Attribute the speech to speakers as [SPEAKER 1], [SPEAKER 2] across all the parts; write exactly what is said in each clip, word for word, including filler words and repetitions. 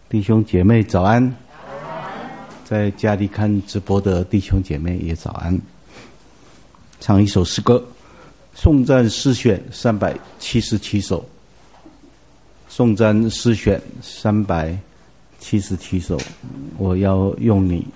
[SPEAKER 1] 弟兄姐妹早安，在家里看直播的弟兄姐妹也早安。唱一首诗歌，颂赞诗选三百七十七首，颂赞诗选三百七十七首，我要用你。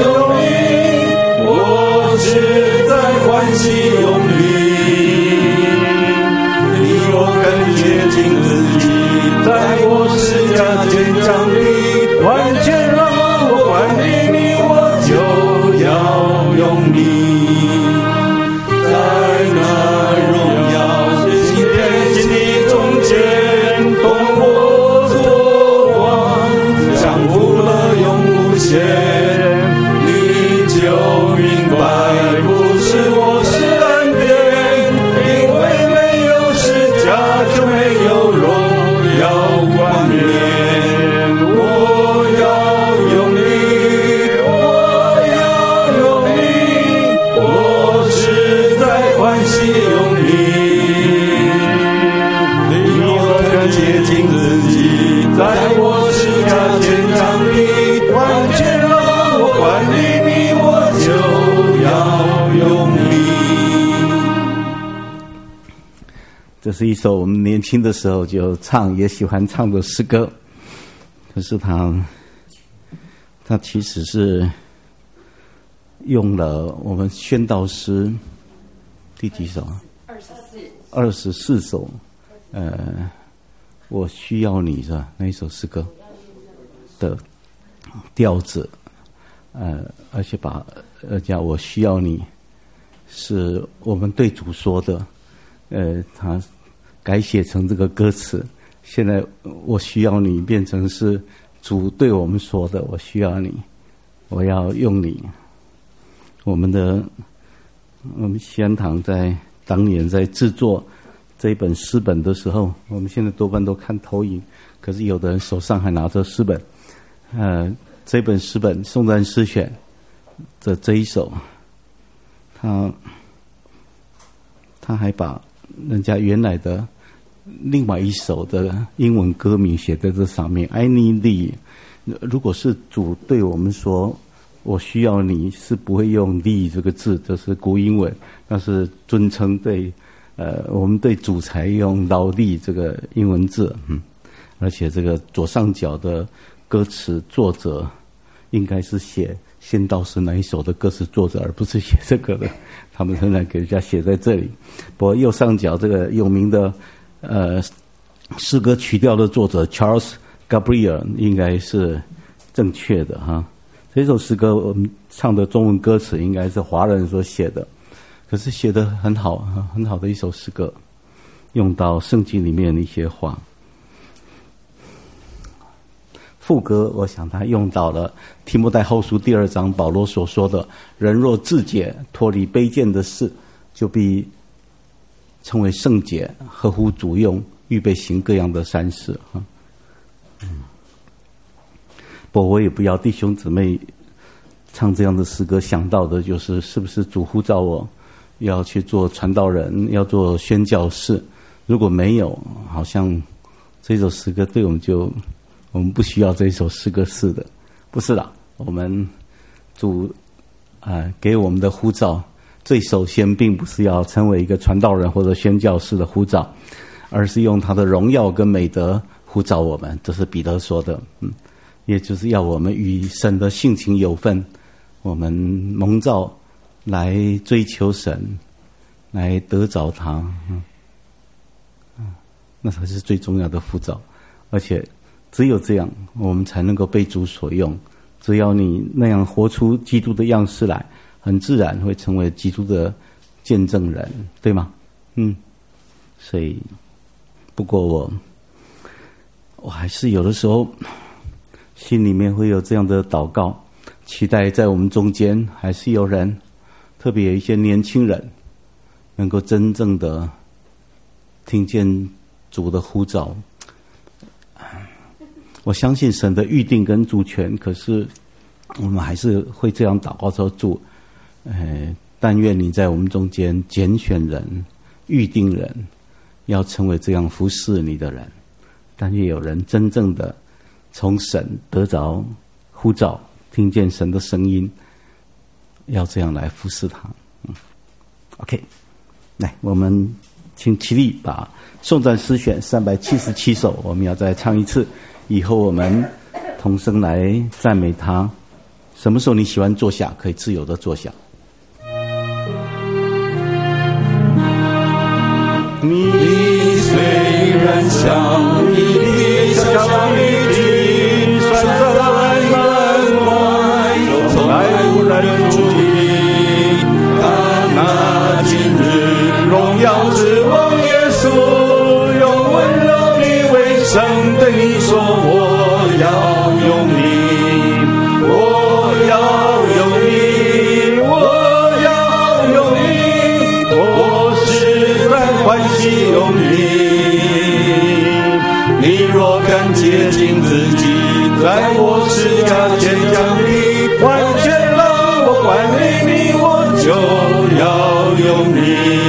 [SPEAKER 2] 欢喜用力。
[SPEAKER 1] 这是一首我们年轻的时候就唱也喜欢唱的诗歌，可是他他其实是用了我们宣道诗第几首？二十四，二十四首。呃，我需要你是吧？那一首诗歌的调子，呃，而且把呃叫我需要你，是我们对主说的，呃，他改写成这个歌词。现在我需要你变成是主对我们说的，我需要你，我要用你。我们的我们西安堂在当年在制作这一本诗本的时候，我们现在多半都看投影，可是有的人手上还拿着诗本。呃，这本诗本《颂赞诗选》的这一首，他他还把人家原来的另外一首的英文歌名写在这上面 ，I need thee。如果是主对我们说我需要你，是不会用 thee 这个字，这是古英文，那是尊称对。呃，我们对主才用劳力这个英文字，嗯，而且这个左上角的歌词作者应该是写宣道诗那一首的歌词作者，而不是写这个的。他们仍然给人家写在这里。不过右上角这个有名的呃诗歌曲调的作者 Charles Gabriel 应该是正确的哈。这首诗歌我们唱的中文歌词应该是华人所写的。可是写得很好，很好的一首诗歌，用到圣经里面的一些话。副歌，我想他用到了提摩太后书第二章保罗所说的：“人若自洁，脱离卑贱的事，就必成为圣洁，合乎主用，预备行各样的善事。”啊，嗯，不过我也不要弟兄姊妹唱这样的诗歌，想到的就是是不是主呼召我要去做传道人，要做宣教士。如果没有，好像这首诗歌对我们就我们不需要这首诗歌似的，不是啦。我们主啊、呃、给我们的呼召，最首先并不是要成为一个传道人或者宣教士的呼召，而是用他的荣耀跟美德呼召我们。这是彼得说的，嗯，也就是要我们与神的性情有份，我们蒙召来追求神，来得着他，嗯，嗯，那才是最重要的呼召。而且只有这样，我们才能够被主所用。只要你那样活出基督的样式来，很自然会成为基督的见证人，对吗？嗯，所以，不过我，我还是有的时候心里面会有这样的祷告，期待在我们中间还是有人。特别有一些年轻人能够真正的听见主的呼召。我相信神的预定跟主权，可是我们还是会这样祷告说：主，呃，但愿你在我们中间拣选人、预定人，要成为这样服侍你的人。但愿有人真正的从神得着呼召，听见神的声音，要这样来服侍他。嗯 ，OK， 来，我们请起立，把颂赞诗选三百七十七首，我们要再唱一次。以后我们同声来赞美他。什么时候你喜欢坐下，可以自由的坐下。
[SPEAKER 2] 你虽然像一粒小雨滴，散在门外，从来无人注意。但那今日荣耀之王耶稣，用温柔的微声对你说：我要用你，我要用你，我要用你，我实在欢喜用你。你若敢竭尽自己，在我十架前将你完全让我管理你，我就要用你。